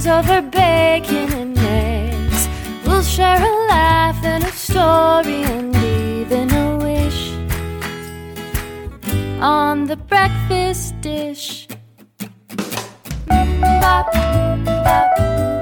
dreams over bacon and eggs. We'll share a laugh and a story and even a wish on the breakfast dish. Bop, bop, bop,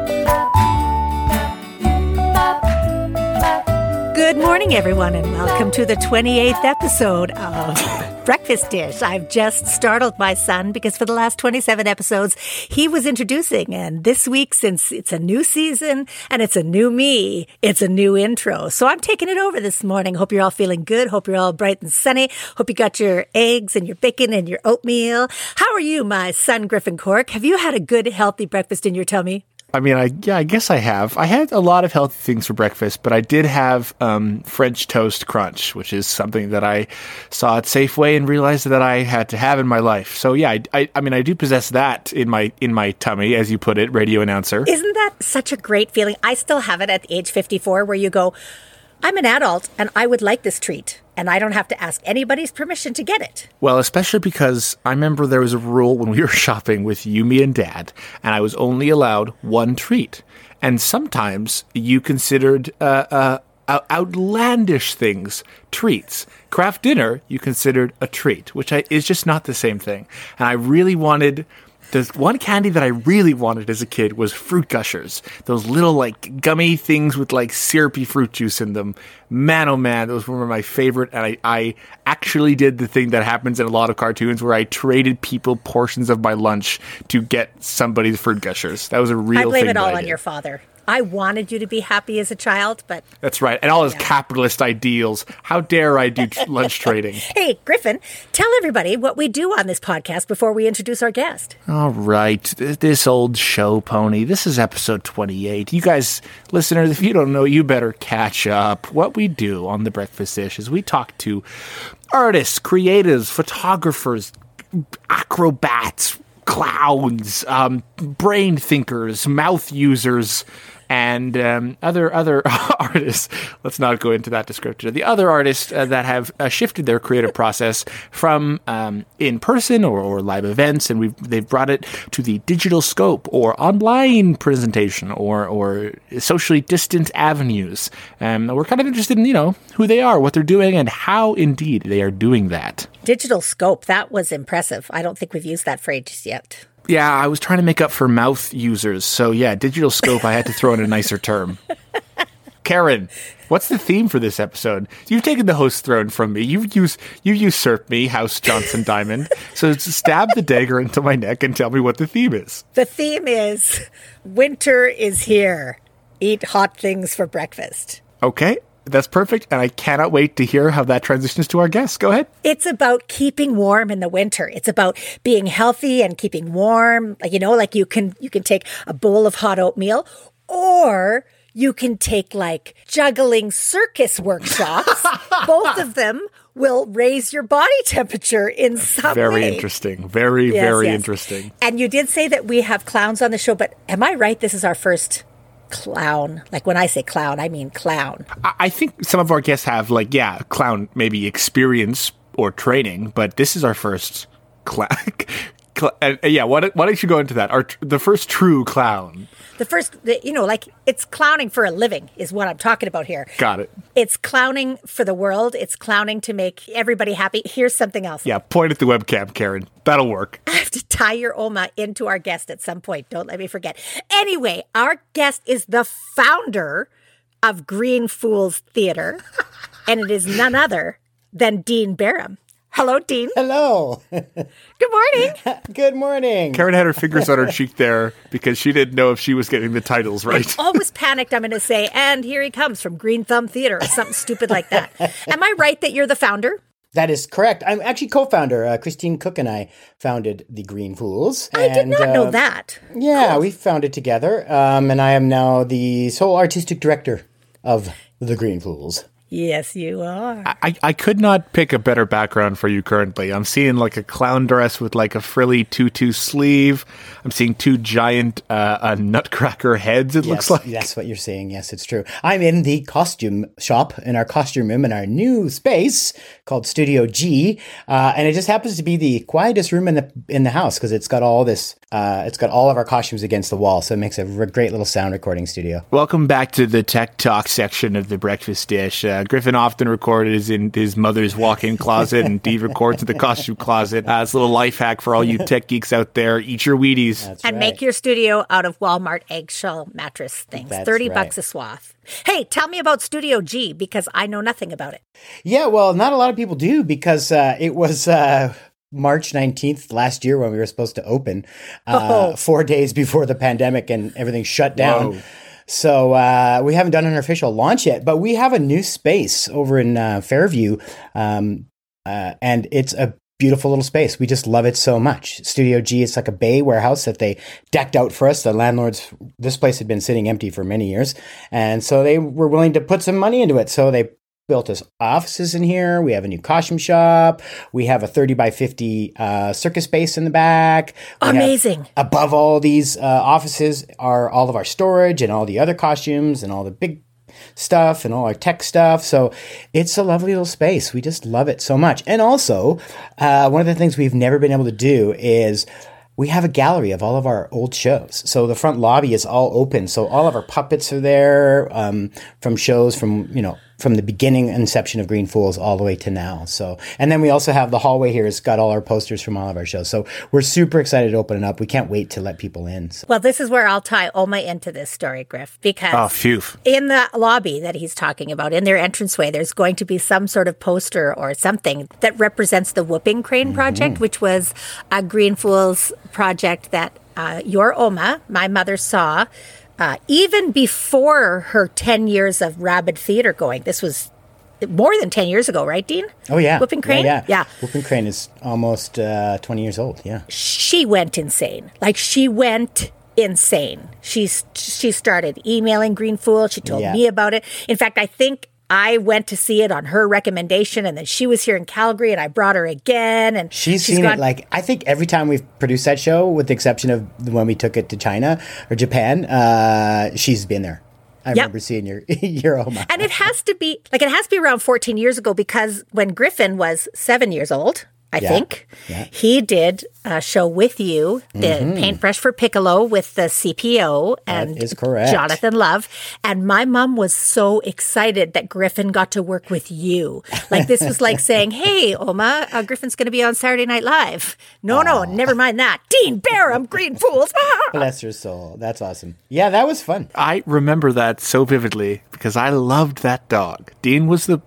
bop, bop. Good morning, everyone, and welcome to the 28th episode of Breakfast Dish. I've just startled my son because for the last 27 episodes, he was introducing. And this week, since it's a new season and it's a new me, it's a new intro. So I'm taking it over this morning. Hope you're all feeling good. Hope you're all bright and sunny. Hope you got your eggs and your bacon and your oatmeal. How are you, my son, Griffin Cork? Have you had a good, healthy breakfast in your tummy? I mean, I guess I have. I had a lot of healthy things for breakfast, but I did have French toast crunch, which is something that I saw at Safeway and realized that I had to have in my life. So yeah, I mean, I do possess that in my tummy, as you put it, radio announcer. Isn't that such a great feeling? I still have it at age 54, where you go, I'm an adult and I would like this treat, and I don't have to ask anybody's permission to get it. Well, especially because I remember there was a rule when we were shopping with you, me, and Dad, and I was only allowed one treat. And sometimes you considered outlandish things treats. Kraft dinner, you considered a treat, which is just not the same thing. And I really wanted... The one candy that I really wanted as a kid was Fruit Gushers. Those little, like, gummy things with, like, syrupy fruit juice in them. Man, oh man, those were my favorite. And I actually did the thing that happens in a lot of cartoons where I traded people portions of my lunch to get somebody's Fruit Gushers. That was a real thing. I blame it all on your father. I wanted you to be happy as a child, but... That's right. And all his capitalist ideals. How dare I do lunch trading? Hey, Griffin, tell everybody what we do on this podcast before we introduce our guest. All right. This old show pony. This is episode 28. You guys, listeners, if you don't know, you better catch up. What we do on The Breakfast Dish is we talk to artists, creatives, photographers, acrobats, clowns, brain thinkers, mouth users, and other artists. Let's not go into that description. The other artists that have shifted their creative process from in-person or live events, and they've brought it to the digital scope or online presentation or socially distant avenues. We're kind of interested in, who they are, what they're doing, and how indeed they are doing that. Digital scope, that was impressive. I don't think we've used that phrase yet. Yeah, I was trying to make up for mouth users. So yeah, digital scope, I had to throw in a nicer term. Karen, what's the theme for this episode? You've taken the host throne from me. You usurped me, House Johnson Diamond. So stab the dagger into my neck and tell me what the theme is. The theme is winter is here. Eat hot things for breakfast. Okay. That's perfect, and I cannot wait to hear how that transitions to our guest. Go ahead. It's about keeping warm in the winter. It's about being healthy and keeping warm. Like you can take a bowl of hot oatmeal, or you can take like juggling circus workshops. Both of them will raise your body temperature in some way. Very interesting. Very interesting. And you did say that we have clowns on the show, but am I right? This is our first clown. Like when I say clown, I mean clown. I think some of our guests have clown maybe experience or training, but this is our first clown. Why don't you go into that? The first true clown. The first, it's clowning for a living is what I'm talking about here. Got it. It's clowning for the world. It's clowning to make everybody happy. Here's something else. Yeah, point at the webcam, Karen. That'll work. I have to tie your Oma into our guest at some point. Don't let me forget. Anyway, our guest is the founder of Green Fools Theatre, and it is none other than Dean Barham. Hello, Dean. Hello. Good morning. Good morning. Karen had her fingers on her cheek there because she didn't know if she was getting the titles right. I always panicked. I'm going to say, and here he comes from Green Thumb Theatre or something stupid like that. Am I right that you're the founder? That is correct. I'm actually co-founder. Christine Cook and I founded the Green Fools. I did not know that. Yeah, cool. We founded together. And I am now the sole artistic director of the Green Fools. Yes, you are. I could not pick a better background for you currently. I'm seeing like a clown dress with like a frilly tutu sleeve. I'm seeing two giant nutcracker heads, it looks like. That's what you're seeing. Yes, it's true. I'm in the costume shop, in our costume room, in our new space called Studio G. And it just happens to be the quietest room in the house because it's got all this It's got all of our costumes against the wall, so it makes a great little sound recording studio. Welcome back to the tech talk section of the Breakfast Dish. Griffin often recorded in his mother's walk-in closet, and Dee records in the costume closet. It's a little life hack for all you tech geeks out there. Eat your Wheaties. That's And right. make your studio out of Walmart eggshell mattress things. That's 30 right. bucks a swath. Hey, tell me about Studio G, because I know nothing about it. Yeah, well, not a lot of people do, because it was March 19th last year when we were supposed to open, 4 days before the pandemic and everything shut down. Whoa. So we haven't done an official launch yet, but we have a new space over in Fairview, and it's a beautiful little space. We just love it so much. Studio G, it's like a bay warehouse that they decked out for us. The landlords, this place had been sitting empty for many years, and so they were willing to put some money into it. So they built us offices in here. We have a new costume shop. We have a 30 by 50 circus space in the back. We have- Amazing. above all these offices are all of our storage and all the other costumes and all the big stuff and all our tech stuff. So it's a lovely little space. We just love it so much. And also, one of the things we've never been able to do is we have a gallery of all of our old shows. So the front lobby is all open. So all of our puppets are there, from shows from the beginning inception of Green Fools all the way to now. So, and then we also have the hallway here. It's got all our posters from all of our shows. So we're super excited to open it up. We can't wait to let people in. So. Well, this is where I'll tie Oma into this story, Griff, because Oh, phew. in the lobby that he's talking about, in their entranceway, there's going to be some sort of poster or something that represents the Whooping Crane Project, which was a Green Fools project that your Oma, my mother, saw even before her 10 years of rabid theater going. This was more than 10 years ago, right, Dean? Oh, yeah. Whooping Crane? Yeah. Whooping Crane is almost 20 years old. Yeah. She went insane. Like, she went insane. She started emailing Green Fool. She told Yeah. me about it. In fact, I think I went to see it on her recommendation, and then she was here in Calgary, and I brought her again. And She's seen it, like, I think every time we've produced that show, with the exception of when we took it to China or Japan, she's been there. I remember seeing your Oma. And it has to be around 14 years ago, because when Griffin was 7 years old, I think, he did a show with you, the Paintbrush for Piccolo with the CPO and That is correct. Jonathan Love. And my mom was so excited that Griffin got to work with you. Like, this was like saying, hey, Oma, Griffin's going to be on Saturday Night Live. No, never mind that. Dean Barham, Green Fools. Bless her soul. That's awesome. Yeah, that was fun. I remember that so vividly because I loved that dog. Dean was the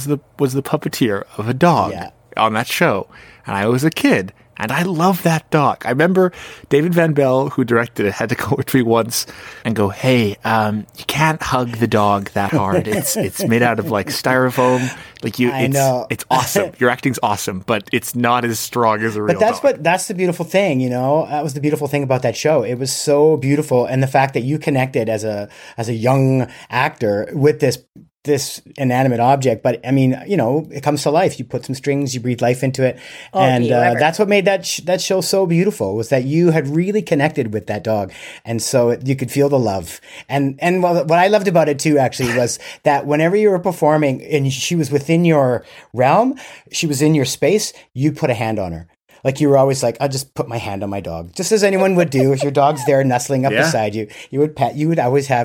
puppeteer of a dog on that show, and I was a kid, and I loved that dog. I remember David Van Bell, who directed it, had to go with me once and go, "Hey, you can't hug the dog that hard. It's made out of like styrofoam. Like I know. It's awesome. Your acting's awesome, but it's not as strong as a real dog." That's the beautiful thing, that was the beautiful thing about that show. It was so beautiful, and the fact that you connected as a young actor with this inanimate object, but I mean, it comes to life. You put some strings, you breathe life into it, and that's what made that show so beautiful, was that you had really connected with that dog, and so you could feel the love. And what I loved about it too, actually, was that whenever you were performing and she was within your realm, she was in your space, you put a hand on her. Like, you were always like, I'll just put my hand on my dog, just as anyone would do. If your dog's there nestling up beside you, you would pet. You would always have,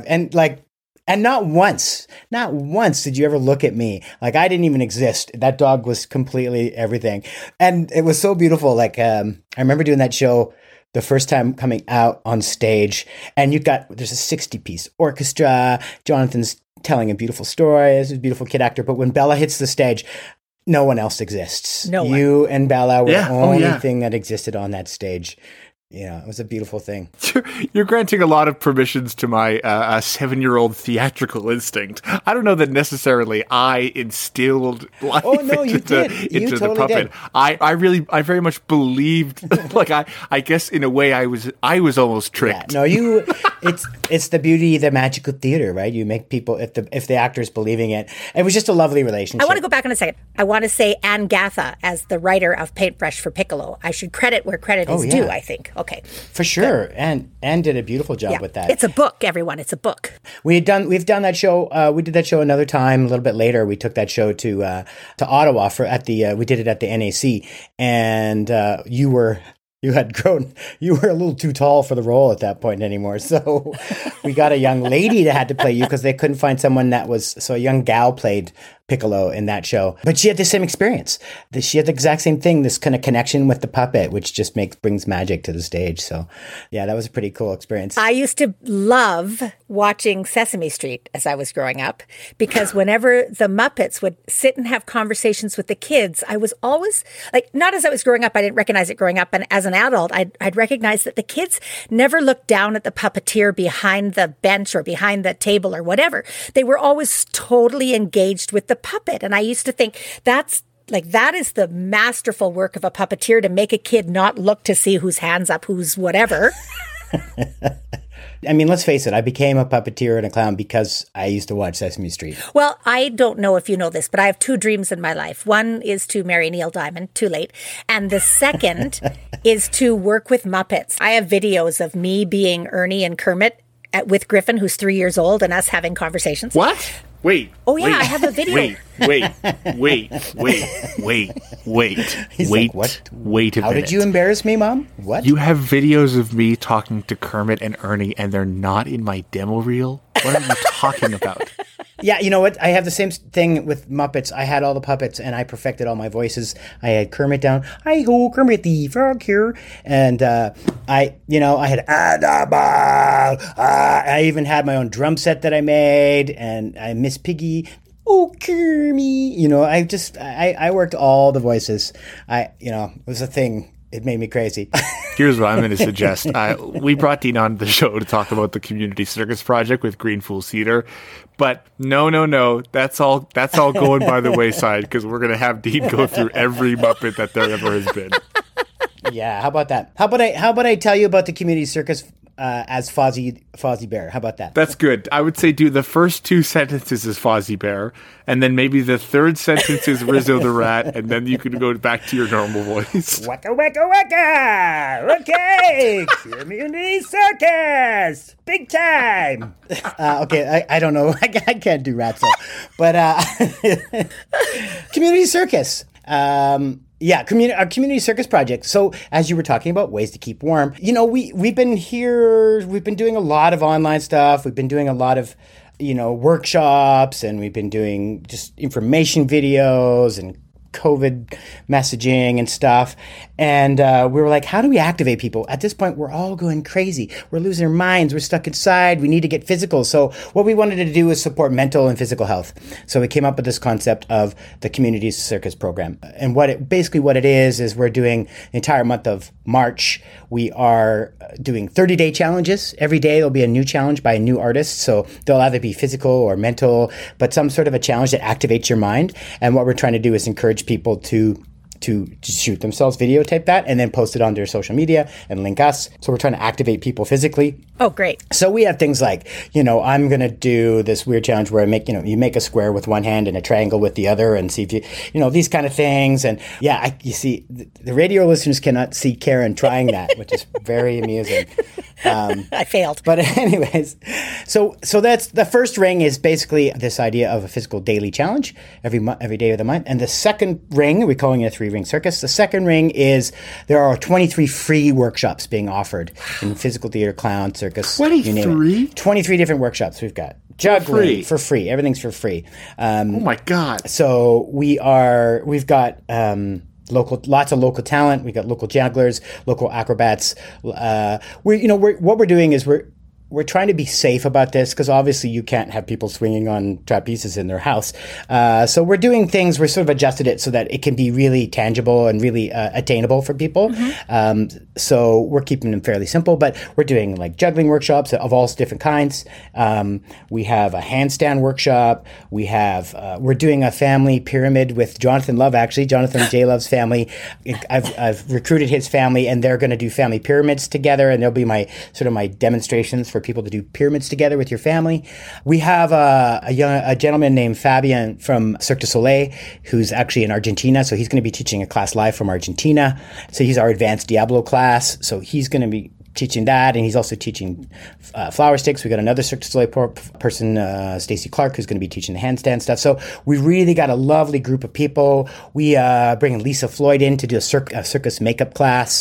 and not once did you ever look at me like I didn't even exist. That dog was completely everything. And it was so beautiful. Like, I remember doing that show the first time coming out on stage, and there's a 60-piece orchestra. Jonathan's telling a beautiful story. This is a beautiful kid actor. But when Bella hits the stage, no one else exists. No one. You and Bella were the only thing that existed on that stage. Yeah, it was a beautiful thing. You're granting a lot of permissions to my 7-year-old theatrical instinct. I don't know that necessarily I instilled life into the puppet. Did. I very much believed. Like, I guess in a way I was almost tricked. Yeah, no, it's the beauty of the magical theater, right? You make people, if the actor's believing it. It was just a lovely relationship. I want to go back in a second. I want to say Ann Gatha as the writer of Paintbrush for Piccolo. I should credit where credit is due, I think. Okay. For sure. And did a beautiful job with that. It's a book, everyone. It's a book. We've done that show. We did that show another time, a little bit later. We took that show to Ottawa we did it at the NAC, and you were you had grown, you were a little too tall for the role at that point anymore. So we got a young lady that had to play you because they couldn't find someone that was, so a young gal played Piccolo in that show. But she had the same experience. She had the exact same thing, this kind of connection with the puppet, which just brings magic to the stage. So yeah, that was a pretty cool experience. I used to love watching Sesame Street as I was growing up, because whenever the Muppets would sit and have conversations with the kids, I was always like, not as I was growing up, I didn't recognize it growing up. And as an adult, I'd recognize that the kids never looked down at the puppeteer behind the bench or behind the table or whatever. They were always totally engaged with the puppet. And I used to think that is the masterful work of a puppeteer, to make a kid not look to see whose hand's up, who's whatever. I mean, let's face it, I became a puppeteer and a clown because I used to watch Sesame Street. Well, I don't know if you know this, but I have two dreams in my life. One is to marry Neil Diamond, too late. And the second is to work with Muppets. I have videos of me being Ernie and Kermit with Griffin, who's 3 years old, and us having conversations. What? Wait. Oh, yeah, I have a video. Wait. He's like, what? Wait a minute. How did you embarrass me, Mom? What? You have videos of me talking to Kermit and Ernie, and they're not in my demo reel? What are you talking about? Yeah, you know what? I have the same thing with Muppets. I had all the puppets, and I perfected all my voices. I had Kermit down. Hi ho, Kermit the Frog here. And I had I even had my own drum set that I made, and I Miss Piggy. Oh, Kermit. I worked all the voices. It was a thing. It made me crazy. Here's what I'm going to suggest. We brought Dean on the show to talk about the Community Circus Project with Green Fool Cedar. But no. That's all going by the wayside, because we're going to have Dean go through every Muppet that there ever has been. Yeah, how about that? How about I tell you about the Community Circus as Fozzie Bear? How about that? That's good. I would say do the first two sentences as Fozzie Bear, and then maybe the third sentence is Rizzo the Rat, and then you can go back to your normal voice. Waka waka waka! Okay, Community Circus, big time. Okay, I don't know. I can't do Ratso, but Community Circus. Yeah, our community circus project. So as you were talking about ways to keep warm, we've been doing a lot of online stuff. We've been doing a lot of, workshops, and we've been doing just information videos and COVID messaging and stuff. And we were like, how do we activate people? At this point, we're all going crazy. We're losing our minds. We're stuck inside. We need to get physical. So what we wanted to do is support mental and physical health. So we came up with this concept of the Community Circus Program. And what it is we're doing the entire month of March. We are doing 30-day challenges. Every day there'll be a new challenge by a new artist. So they'll either be physical or mental, but some sort of a challenge that activates your mind. And what we're trying to do is encourage people to shoot themselves, videotape that, and then post it on their social media and link us. So we're trying to activate people physically. Oh, great. So we have things like, I'm going to do this weird challenge where you make a square with one hand and a triangle with the other, and see if these kind of things. And yeah, you see, the radio listeners cannot see Karen trying that, which is very amusing. I failed. But anyways, so that's the first ring is basically this idea of a physical daily challenge every day of the month. And the second ring, we're calling it a 3-ring circus. The second ring is there are 23 free workshops being offered in physical theater, clown, circus. 23? 23 different workshops we've got. Juggling for free. Everything's for free. Oh my God. So we've got lots of local talent. We got local jugglers, local acrobats. What we're doing is we're trying to be safe about this, because obviously you can't have people swinging on trapezes in their house. So we're doing things, we're sort of adjusted it so that it can be really tangible and really attainable for people. Mm-hmm. So we're keeping them fairly simple, but we're doing like juggling workshops of all different kinds. We have a handstand workshop. We're doing a family pyramid with Jonathan Love, actually. Jonathan J. Love's family. I've recruited his family, and they're going to do family pyramids together, and they'll be my demonstrations for people to do pyramids together with your family. We have a gentleman named Fabian from Cirque du Soleil, who's actually in Argentina. So he's going to be teaching a class live from Argentina. So he's our advanced Diablo class. So he's going to be teaching that, and he's also teaching flower sticks. We got another Cirque du Soleil person, Stacey Clark, who's going to be teaching the handstand stuff. So we really got a lovely group of people. We bringing Lisa Floyd in to do a circus makeup class.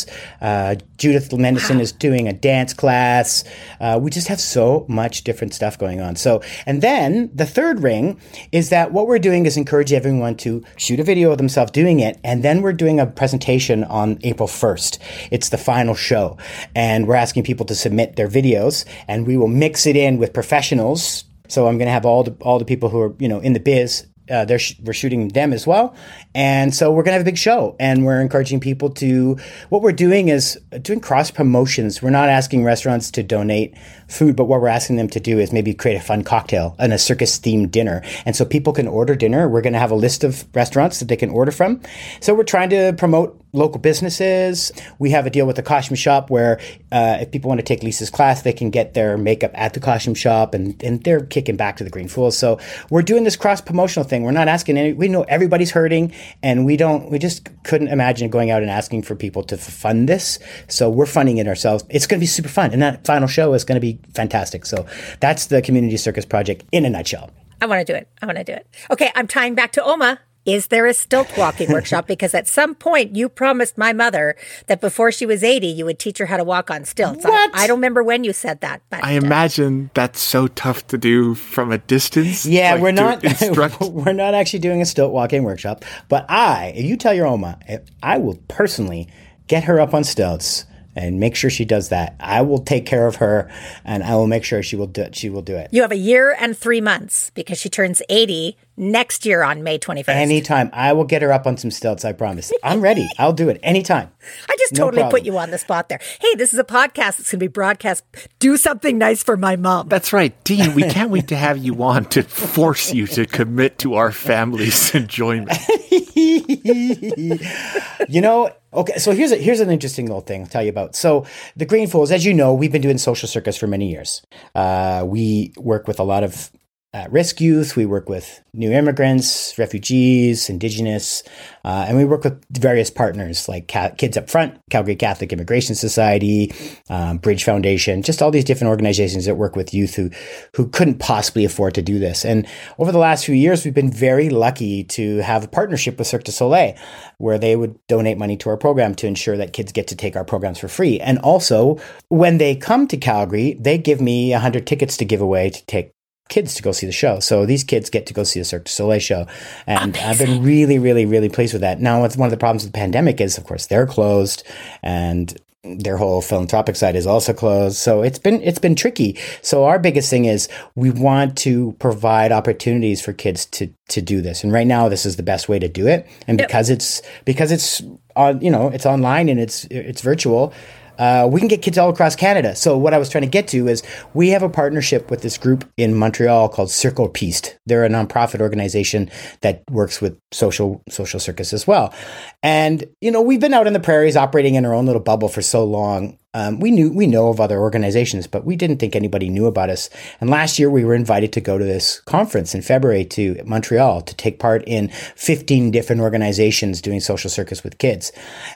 Judith Mendelssohn is doing a dance class. We just have so much different stuff going on. So, and then the third ring is that what we're doing is encourage everyone to shoot a video of themselves doing it, and then we're doing a presentation on April 1st. It's the final show, and we're asking people to submit their videos, and we will mix it in with professionals. So I'm going to have all the people who are, in the biz. We're shooting them as well. And so we're going to have a big show, and we're encouraging people to, what we're doing is doing cross promotions. We're not asking restaurants to donate food, but what we're asking them to do is maybe create a fun cocktail and a circus themed dinner. And so people can order dinner. We're going to have a list of restaurants that they can order from. So we're trying to promote local businesses. We have a deal with the costume shop where if people want to take Lisa's class, they can get their makeup at the costume shop, and they're kicking back to the Green Fools. So we're doing this cross promotional thing. We're not asking we know everybody's hurting, and we just couldn't imagine going out and asking for people to fund this. So we're funding it ourselves. It's going to be super fun. And that final show is going to be fantastic. So that's the Community Circus Project in a nutshell. I want to do it. Okay, I'm tying back to Oma. Is there a stilt walking workshop? Because at some point you promised my mother that before she was 80, you would teach her how to walk on stilts. What? I don't remember when you said that. But I imagine that's so tough to do from a distance. Yeah, like we're not instruct. we're not actually doing a stilt walking workshop. But if you tell your Oma, I will personally get her up on stilts and make sure she does that. I will take care of her, and I will make sure she will do it. You have a year and 3 months because she turns 80 next year on May 21st. Anytime. I will get her up on some stilts, I promise. I'm ready. I'll do it anytime. I just totally put you on the spot there. Hey, this is a podcast that's going to be broadcast. Do something nice for my mom. That's right, Dean. We can't wait to have you on to force you to commit to our family's enjoyment. Okay, so here's an interesting little thing I'll tell you about. So the Green Fools, as you know, we've been doing social circus for many years. We work with a lot of at-risk youth. We work with new immigrants, refugees, Indigenous, and we work with various partners like Kids Up Front, Calgary Catholic Immigration Society, Bridge Foundation, just all these different organizations that work with youth who couldn't possibly afford to do this. And over the last few years, we've been very lucky to have a partnership with Cirque du Soleil, where they would donate money to our program to ensure that kids get to take our programs for free. And also, when they come to Calgary, they give me 100 tickets to give away to take kids to go see the show. So these kids get to go see the Cirque du Soleil show. And amazing. I've been really, really, really pleased with that. Now, one of the problems with the pandemic is, of course, they're closed, and their whole philanthropic side is also closed. So it's been tricky. So our biggest thing is we want to provide opportunities for kids to do this. And right now, this is the best way to do it. And because it's on, it's online and it's virtual, we can get kids all across Canada. So what I was trying to get to is we have a partnership with this group in Montreal called Circle Piste. They're a nonprofit organization that works with social circus as well. And, we've been out in the prairies operating in our own little bubble for so long. We know of other organizations, but we didn't think anybody knew about us. And last year we were invited to go to this conference in February to Montreal to take part in 15 different organizations doing social circus with kids.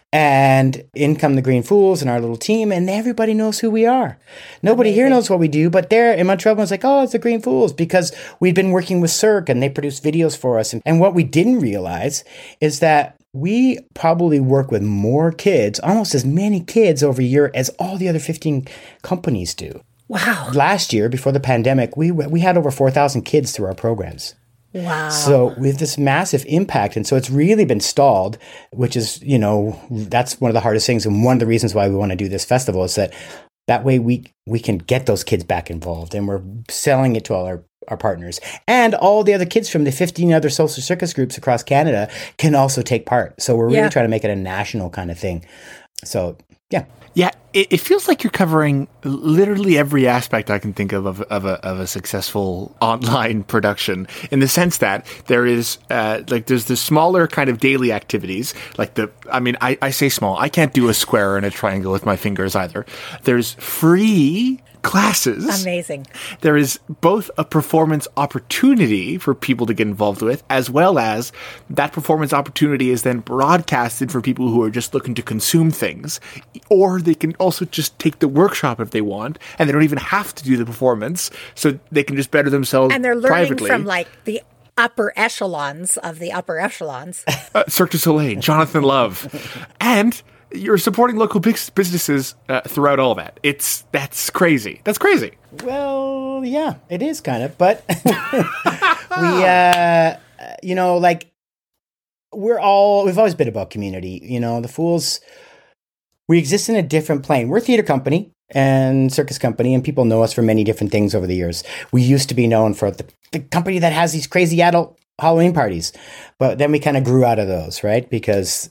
And in come the Green Fools and our little team, and everybody knows who we are. Nobody here knows what we do, but there in Montreal, everyone's like, oh, it's the Green Fools, because we'd been working with Cirque and they produced videos for us. And what we didn't realize is that we probably work with more kids, almost as many kids over a year as all the other 15 companies do. Wow. Last year, before the pandemic, we had over 4,000 kids through our programs. Wow. So we have this massive impact. And so it's really been stalled, which is, that's one of the hardest things. And one of the reasons why we want to do this festival is that way we can get those kids back involved. And we're selling it to all our partners. And all the other kids from the 15 other social circus groups across Canada can also take part. So we're really trying to make it a national kind of thing. So, yeah. Yeah, it feels like you're covering literally every aspect I can think of a successful online production, in the sense that there is there's the smaller kind of daily activities, I say small. I can't do a square and a triangle with my fingers either. There's free classes. Amazing. There is both a performance opportunity for people to get involved with, as well as that performance opportunity is then broadcasted for people who are just looking to consume things. Or they can also just take the workshop if they want, and they don't even have to do the performance, so they can just better themselves And they're learning privately. from like the upper echelons of the upper echelons. Cirque du Soleil, Jonathan Love. And you're supporting local businesses throughout all that. That's crazy. That's crazy. Well, yeah, it is kind of, but we've always been about community. The Fools, we exist in a different plane. We're a theater company and circus company, and people know us for many different things over the years. We used to be known for the company that has these crazy adult Halloween parties, but then we kind of grew out of those, right? Because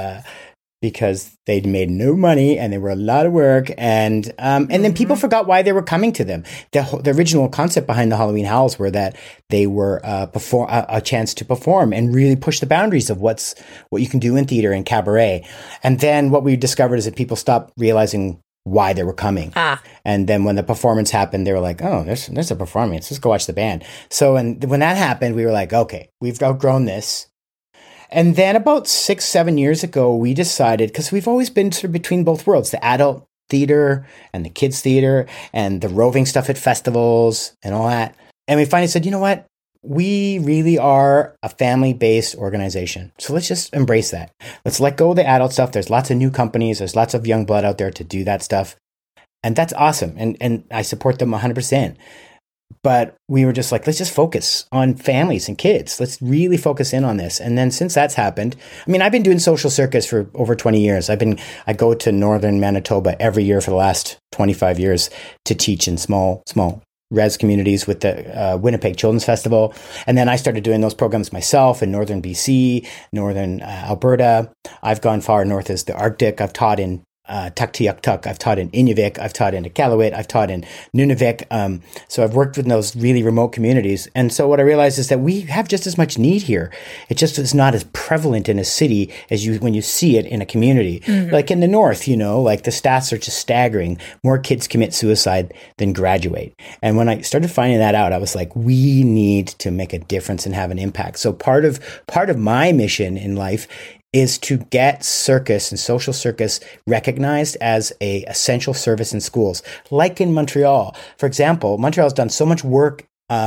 they'd made no money and they were a lot of work, and then people forgot why they were coming to them. The original concept behind the Halloween Howls were that they were a chance to perform and really push the boundaries of what you can do in theater and cabaret. And then what we discovered is that people stopped realizing why they were coming. And then when the performance happened, they were like, oh, there's a performance. Let's go watch the band. So when that happened, we were like, okay, we've outgrown this. And then about 6-7 years ago, we decided, because we've always been sort of between both worlds, the adult theater and the kids theater and the roving stuff at festivals and all that. And we finally said, you know what? We really are a family-based organization. So let's just embrace that. Let's let go of the adult stuff. There's lots of new companies. There's lots of young blood out there to do that stuff. And that's awesome. And I support them 100%. But we were just like, let's just focus on families and kids. Let's really focus in on this. And then since that's happened, I've been doing social circus for over 20 years. I go to northern Manitoba every year for the last 25 years to teach in small res communities with the Winnipeg Children's Festival. And then I started doing those programs myself in northern BC, northern Alberta. I've gone far north as the Arctic. I've taught in Tuktoyaktuk. I've taught in Inuvik. I've taught in Iqaluit. I've taught in Nunavik. So I've worked with those really remote communities. And so what I realized is that we have just as much need here. It just is not as prevalent in a city as when you see it in a community. Mm-hmm. Like in the north, like the stats are just staggering. More kids commit suicide than graduate. And when I started finding that out, I was like, we need to make a difference and have an impact. So part of my mission in life is to get circus and social circus recognized as a essential service in schools, like in Montreal. For example, Montreal's done so much work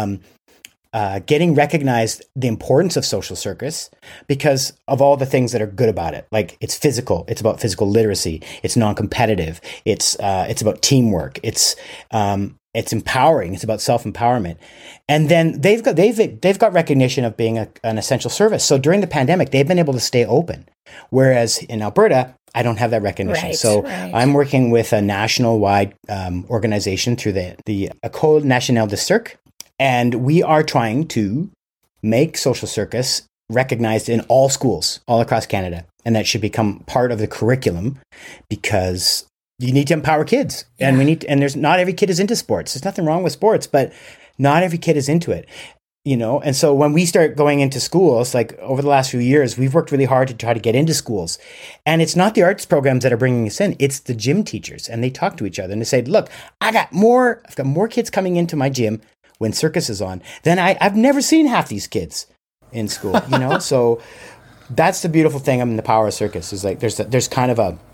getting recognized the importance of social circus because of all the things that are good about it. Like it's physical, it's about physical literacy, it's non-competitive, it's about teamwork, it's empowering, it's about self-empowerment. And then they've got recognition of being an essential service. So during the pandemic, they've been able to stay open. Whereas in Alberta, I don't have that recognition. Right. I'm working with a national-wide organization through the École Nationale de Cirque, and we are trying to make social circus recognized in all schools all across Canada. And that should become part of the curriculum because you need to empower kids. Yeah. And there's not every kid is into sports. There's nothing wrong with sports, but not every kid is into it. And so when we start going into schools, like over the last few years, we've worked really hard to try to get into schools. And it's not the arts programs that are bringing us in. It's the gym teachers. And they talk to each other and they say, look, I've got more kids coming into my gym when circus is on than I've never seen half these kids in school, So that's the beautiful thing. The power of circus is like, there's kind of a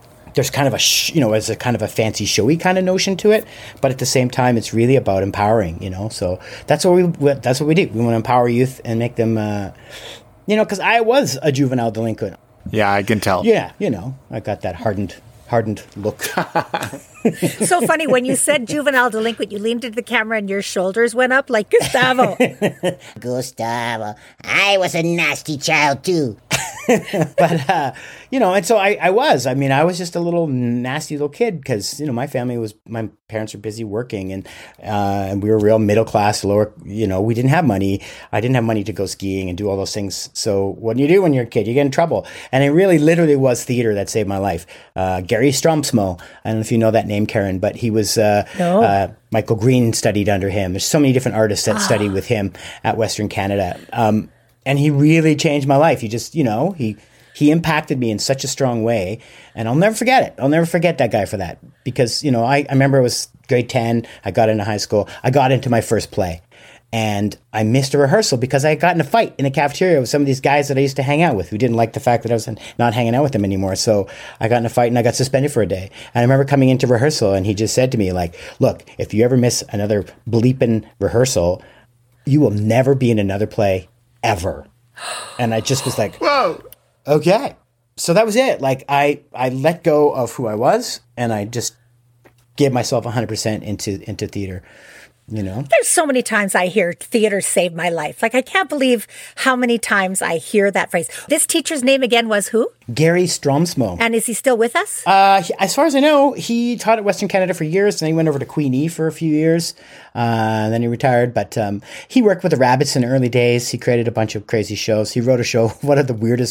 a fancy showy kind of notion to it, but at the same time, it's really about empowering, So that's what we do. We want to empower youth and make them, because I was a juvenile delinquent. Yeah, I can tell. Yeah, I got that hardened look. So funny, when you said juvenile delinquent, you leaned into the camera and your shoulders went up like Gustavo. Gustavo, I was a nasty child too. But, and so I was just a little nasty little kid because, my parents were busy working and we were real middle class, lower, we didn't have money. I didn't have money to go skiing and do all those things. So what do you do when you're a kid? You get in trouble. And it really literally was theater that saved my life. Gary Stromsmo, I don't know if you know that name, Karen, but he was, Michael Green studied under him. There's so many different artists that studied with him at Western Canada. And he really changed my life. He just, he he impacted me in such a strong way, and I'll never forget it. I'll never forget that guy for that, because, you know, I remember it was grade 10. I got into high school. I got into my first play. And I missed a rehearsal because I got in a fight in the cafeteria with some of these guys that I used to hang out with who didn't like the fact that I was not hanging out with them anymore. So I got in a fight and I got suspended for a day. And I remember coming into rehearsal and he just said to me, like, look, if you ever miss another bleeping rehearsal, you will never be in another play ever. And I just was like, whoa, okay. So that was it. Like I let go of who I was and I just gave myself 100% into theater. You know, there's so many times I hear theater saved my life. Like, I can't believe how many times I hear that phrase. This teacher's name again was who? Gary Stromsmo. And is he still with us? As far as I know, he taught at Western Canada for years, and then he went over to Queenie for a few years. And then he retired, but he worked with the Rabbits in the early days. He created a bunch of crazy shows. He wrote a show, one of the weirdest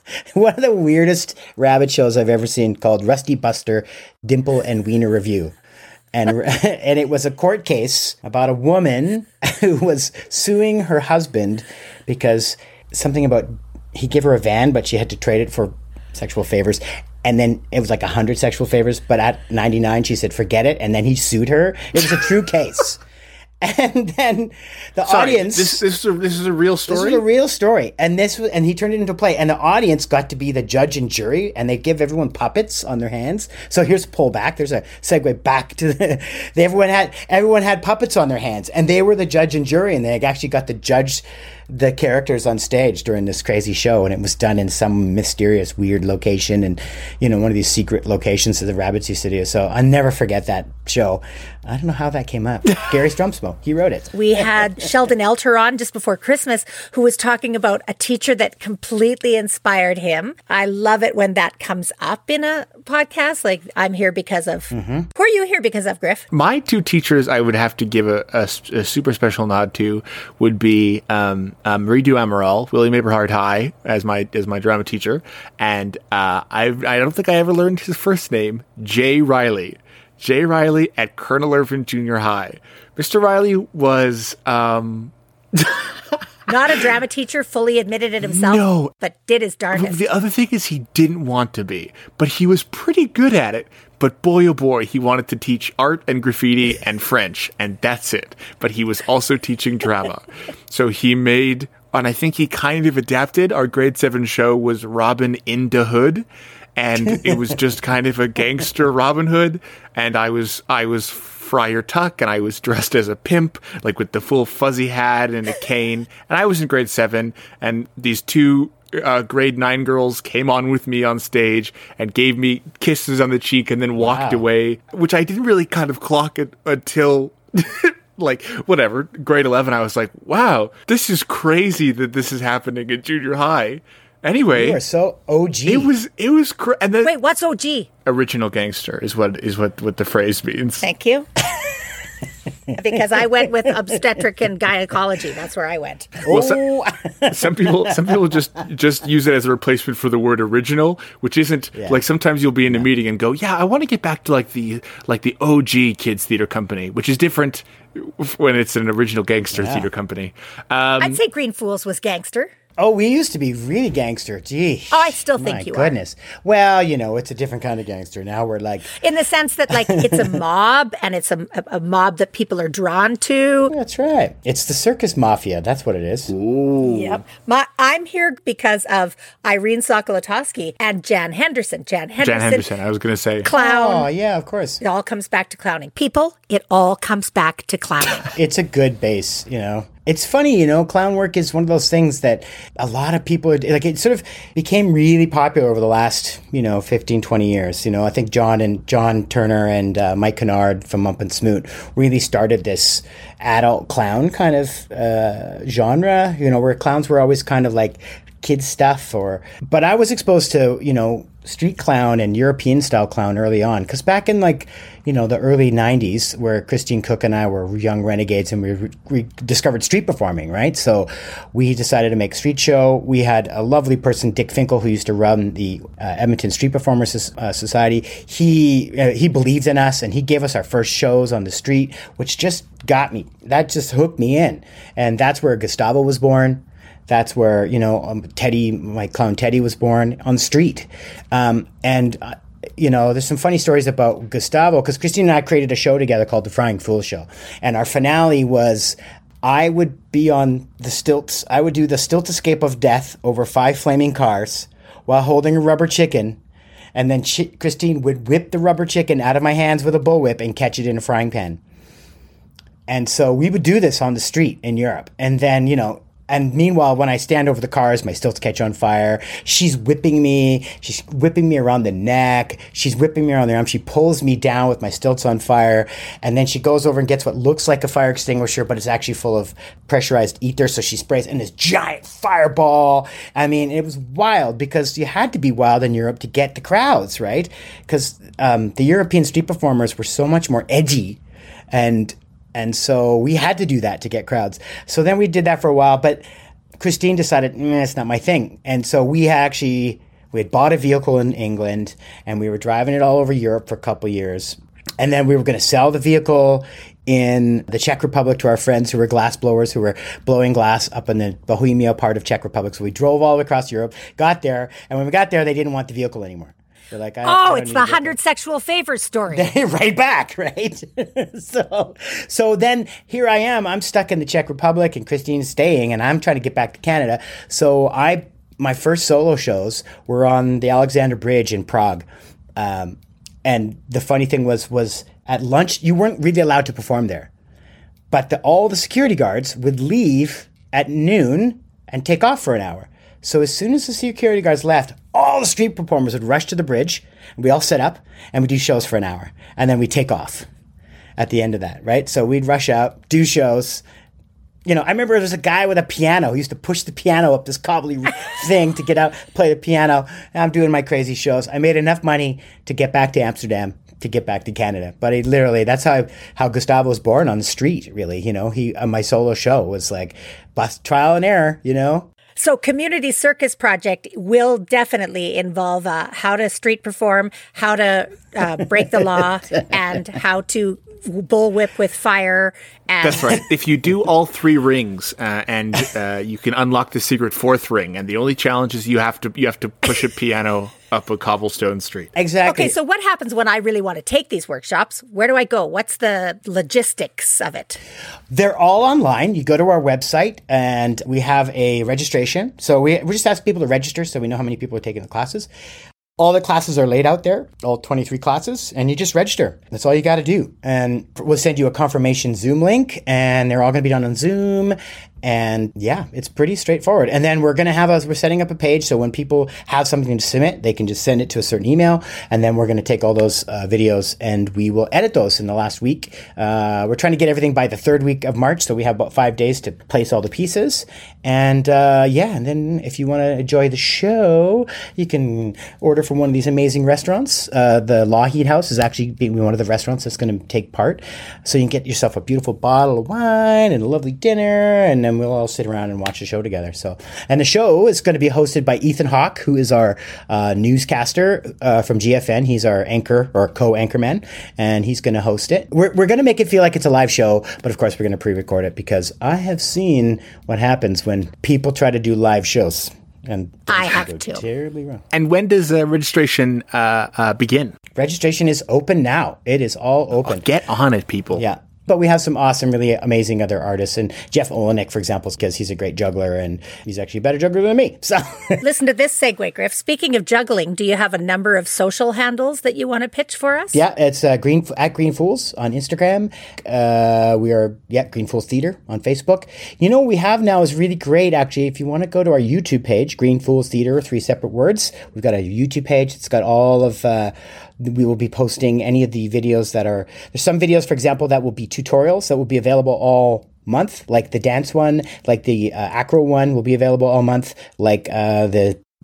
rabbit shows I've ever seen, called Rusty Buster, Dimple and Wiener Review. And it was a court case about a woman who was suing her husband because something about he gave her a van, but she had to trade it for sexual favors. And then it was like 100 sexual favors, but at 99, she said, forget it. And then he sued her. It was a true case. And then the audience. This is a real story. This is a real story, and he turned it into a play. And the audience got to be the judge and jury, and they give everyone puppets on their hands. So here's a pullback. There's a segue back to everyone had puppets on their hands, and they were the judge and jury, and they actually got to judge the characters on stage during this crazy show, and it was done in some mysterious, weird location, and one of these secret locations that the Rabbits used to do. So I'll never forget that show. I don't know how that came up. Gary Stromsmo, he wrote it. We had Sheldon Elter on just before Christmas, who was talking about a teacher that completely inspired him. I love it when that comes up in a podcast. Like, I'm here because of. Mm-hmm. Who are you here because of, Griff? My two teachers I would have to give a super special nod to would be Marie Duhamel, William Aberhart High, as my drama teacher, and I don't think I ever learned his first name, Jay Riley. Jay Riley at Colonel Irvin Junior High. Mr. Riley was not a drama teacher, fully admitted it himself, no, but did his darndest. The other thing is he didn't want to be, but he was pretty good at it. But boy, oh boy, he wanted to teach art and graffiti and French, and that's it. But he was also teaching drama. So he made, and I think he kind of adapted, our grade 7 show was Robin in the Hood. And it was just kind of a gangster Robin Hood. And I was Friar Tuck, and I was dressed as a pimp, like with the full fuzzy hat and a cane. And I was in grade 7, and these two grade 9 girls came on with me on stage and gave me kisses on the cheek and then walked away, which I didn't really kind of clock it until like, whatever, grade 11. I was like, wow, this is crazy that this is happening in junior high. Anyway, you are so OG. It was and then, wait, what's OG? Original gangster is what the phrase means. Thank you. Because I went with obstetric and gynecology. That's where I went. Well, some people just use it as a replacement for the word original, which isn't like sometimes you'll be in a meeting and go, yeah, I want to get back to like the OG Kids Theater Company, which is different when it's an original gangster theater company. I'd say Green Fools was gangster. Oh, we used to be really gangster. Gee. Oh, I still think you are. My goodness. Well, it's a different kind of gangster. Now we're like... In the sense that, like, it's a mob, and it's a mob that people are drawn to. That's right. It's the circus mafia. That's what it is. Ooh. Yep. I'm here because of Irene Sokolotowski and Jan Henderson. Jan Henderson, I was going to say. Clown. Oh, yeah, of course. It all comes back to clowning. People, it all comes back to clowning. It's a good base, It's funny, clown work is one of those things that a lot of people, like, it sort of became really popular over the last, 15, 20 years. I think John Turner and Mike Kennard from Mump and Smoot really started this adult clown kind of genre, where clowns were always kind of like kids stuff but I was exposed to, street clown and European style clown early on. Because back in the early 90s, where Christine Cook and I were young renegades and we discovered street performing, right? So we decided to make a street show. We had a lovely person, Dick Finkel, who used to run the Edmonton Street Performers Society. He believed in us, and he gave us our first shows on the street, which just got me. That just hooked me in. And that's where Gustavo was born. That's where, Teddy, my clown Teddy, was born on the street. There's some funny stories about Gustavo, because Christine and I created a show together called The Frying Fool Show. And our finale was, I would be on the stilts. I would do the stilt escape of death over 5 flaming cars while holding a rubber chicken. And then Christine would whip the rubber chicken out of my hands with a bullwhip and catch it in a frying pan. And so we would do this on the street in Europe. And then, and meanwhile, when I stand over the cars, my stilts catch on fire. She's whipping me. She's whipping me around the neck. She's whipping me around the arm. She pulls me down with my stilts on fire. And then she goes over and gets what looks like a fire extinguisher, but it's actually full of pressurized ether. So she sprays in this giant fireball. I mean, it was wild, because you had to be wild in Europe to get the crowds, right? Because the European street performers were so much more edgy, and so we had to do that to get crowds. So then we did that for a while, but Christine decided, it's not my thing. And so we had bought a vehicle in England, and we were driving it all over Europe for a couple years. And then we were going to sell the vehicle in the Czech Republic to our friends who were glass blowers, who were blowing glass up in the Bohemia part of Czech Republic. So we drove all the way across Europe, got there, and when we got there, they didn't want the vehicle anymore. They're like, it's the 100 sexual favors story. Right back, right? So then here I am. I'm stuck in the Czech Republic, and Christine's staying, and I'm trying to get back to Canada. So my first solo shows were on the Alexander Bridge in Prague. And the funny thing was at lunch, you weren't really allowed to perform there. But all the security guards would leave at noon and take off for an hour. So as soon as the security guards left, all the street performers would rush to the bridge, and we all set up, and we do shows for an hour. And then we take off at the end of that, right? So we'd rush out, do shows. I remember there was a guy with a piano who used to push the piano up this cobbly thing to get out, play the piano. And I'm doing my crazy shows. I made enough money to get back to Amsterdam, to get back to Canada. But that's how Gustavo was born, on the street, really. My solo show was like trial and error, So Community Circus Project will definitely involve how to street perform, how to break the law, and how to bullwhip with fire. And That's right. If you do all 3 rings, and you can unlock the secret 4th ring, and the only challenge is you have to push a piano up a cobblestone street. Exactly. Okay, so what happens when I really want to take these workshops? Where do I go? What's the logistics of it? They're all online. You go to our website, and we have a registration. So we just ask people to register so we know how many people are taking the classes. All the classes are laid out there, all 23 classes, and you just register. That's all you got to do. And we'll send you a confirmation Zoom link, and they're all going to be done on Zoom. And yeah, it's pretty straightforward. And then we're setting up a page, so when people have something to submit, they can just send it to a certain email, and then we're going to take all those videos and we will edit those in the last week. We're trying to get everything by the 3rd week of March, so we have about 5 days to place all the pieces. And and then if you want to enjoy the show, you can order from one of these amazing restaurants. The Lougheed House is actually being one of the restaurants that's going to take part. So you can get yourself a beautiful bottle of wine and a lovely dinner, and then we'll all sit around and watch the show together. So, and the show is going to be hosted by Ethan Hawke, who is our newscaster from GFN. He's our anchor or co-anchorman, and he's going to host it. We're going to make it feel like it's a live show, but of course we're going to pre-record it, because I have seen what happens when people try to do live shows. And I have to. Terribly wrong. And when does registration begin? Registration is open now. It is all open. Get on it, people. Yeah. But we have some awesome, really amazing other artists. And Jeff Olenek, for example, because he's a great juggler, and he's actually a better juggler than me. So listen to this segue, Griff. Speaking of juggling, do you have a number of social handles that you want to pitch for us? Yeah, it's at Green Fools on Instagram. We are Green Fools Theater on Facebook. What we have now is really great, actually. If you want to go to our YouTube page, Green Fools Theater, 3 separate words. We've got a YouTube page. It's got all of we will be posting any of the videos there's some videos, for example, that will be tutorials that will be available all month, like the dance one, like the acro one will be available all month, like the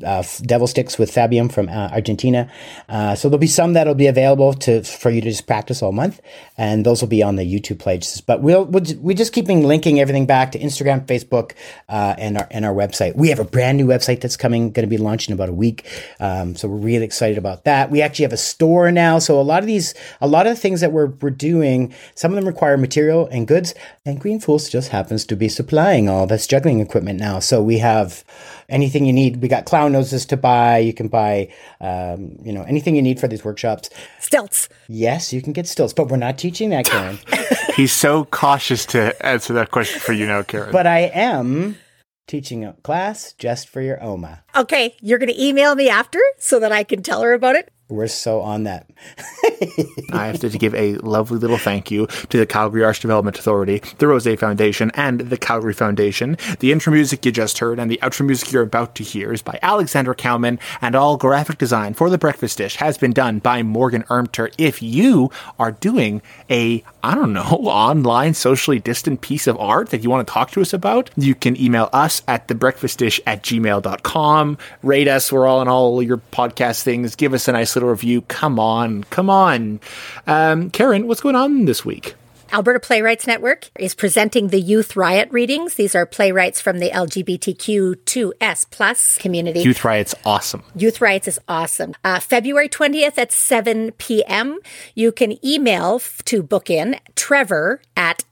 devil sticks with Fabium from Argentina. So there'll be some that'll be available for you to just practice all month, and those will be on the YouTube places. But we just keep linking everything back to Instagram, Facebook, and our website. We have a brand new website that's going to be launched in about a week. So we're really excited about that. We actually have a store now. So a lot of the things that we're doing, some of them require material and goods, and Green Fools just happens to be supplying all this juggling equipment now. So we have anything you need. We got clown noses to buy. You can buy, anything you need for these workshops. Stilts. Yes, you can get stilts, but we're not teaching that, Karen. He's so cautious to answer that question for you now, Karen. But I am teaching a class just for your Oma. Okay, you're going to email me after so that I can tell her about it? We're so on that. I have to give a lovely little thank you to the Calgary Arts Development Authority, the Rose Foundation, and the Calgary Foundation. The intro music you just heard and the outro music you're about to hear is by Alexander Cowman, and all graphic design for The Breakfast Dish has been done by Morgan Ermter. If you are doing online socially distant piece of art that you want to talk to us about, you can email us at thebreakfastdish@gmail.com. Rate us. We're all on all your podcast things. Give us a nice little review. Come on. Karen, what's going on this week? Alberta Playwrights Network is presenting the Youth Riot readings. These are playwrights from the LGBTQ2S+ community. Youth Riot's awesome. Youth Rights is awesome. February 20th at 7 p.m. You can email to book in Trevor at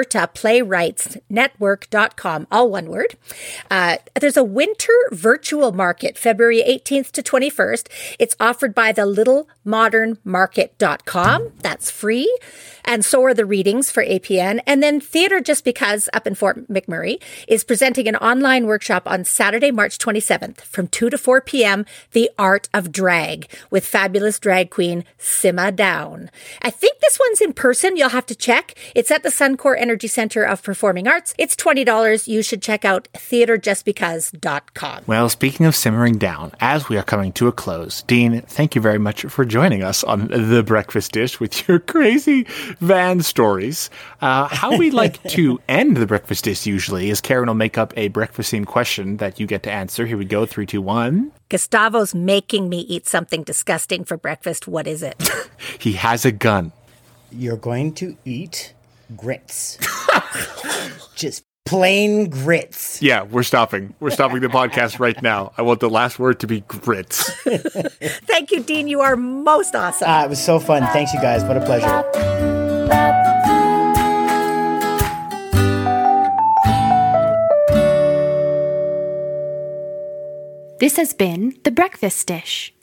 albertaplaywrightsnetwork.com, all one word. There's a winter virtual market, February 18th to 21st. It's offered by the littlemodernmarket.com. That's free. And so are the readings for APN. And then Theatre Just Because up in Fort McMurray is presenting an online workshop on Saturday, March 27th from 2 to 4 p.m., The Art of Drag, with fabulous drag queen Simma Down. I think this one's in person. You'll have to check. It's at the Suncor Energy Centre of Performing Arts. It's $20. You should check out theatrejustbecause.com. Well, speaking of simmering down, as we are coming to a close, Dean, thank you very much for joining us on The Breakfast Dish with your crazy van stories. How we like to end The Breakfast Dish usually is Karen will make up a breakfast-themed question that you get to answer. Here we go, 3, 2, 1. Gustavo's making me eat something disgusting for breakfast. What is it? He has a gun. You're going to eat grits. Just plain grits. Yeah, we're stopping. We're stopping the podcast right now. I want the last word to be grits. Thank you, Dean. You are most awesome. It was so fun. Thanks, you guys. What a pleasure. This has been The Breakfast Dish.